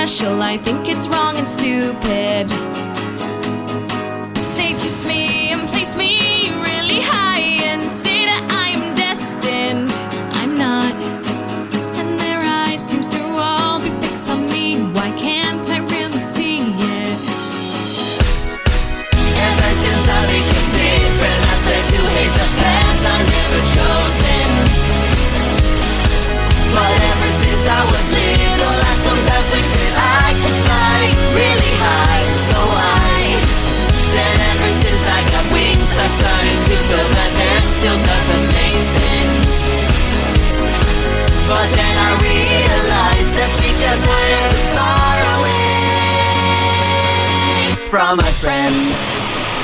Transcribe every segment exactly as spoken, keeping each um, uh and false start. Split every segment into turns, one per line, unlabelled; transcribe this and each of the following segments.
special, I think it's wrong and stupid. They choose me and place me really high and say that I'm destined. I'm not, and their eyes seems to all be fixed on me. Why can't I really see it?
Ever since I became different, I started to hate the path I never chosen. But ever since I was little, I sometimes wish that I could fly really high. So I, then ever since I got wings, I started to feel that that still doesn't make sense. But then I realized that's because I am too far away from my friends.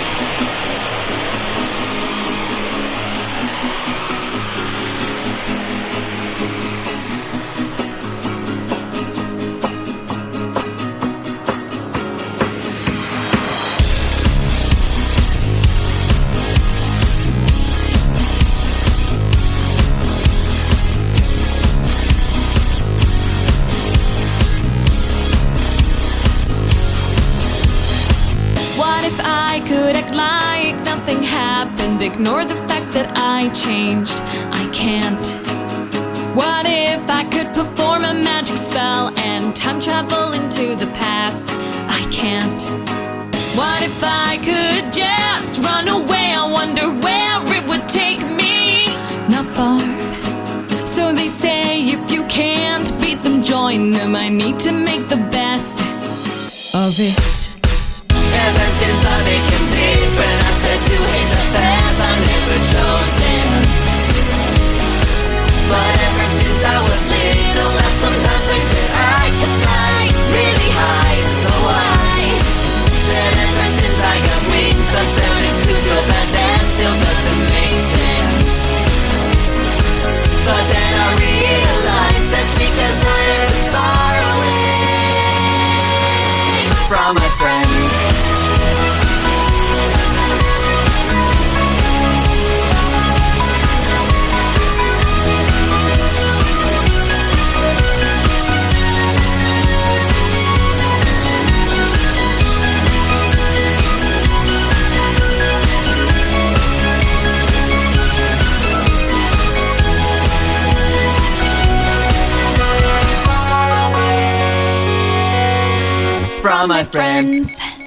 What if I could act like nothing happened? Ignore the fact that I changed. I can't. What if I could perform a magic spell and time travel into the past? I can't. What if I could just run away? I wonder where it would take me. Not far. So they say if you can't beat them, join them. I need to make the best of it.
Ever since I became different, I started to hate the path I never chosen. But ever since I was little, I sometimes wish that I could fly really high. So I, then ever since I got wings, I started to feel that that still doesn't make sense. But then I realized that's because I am too far away from my friends. From my friends.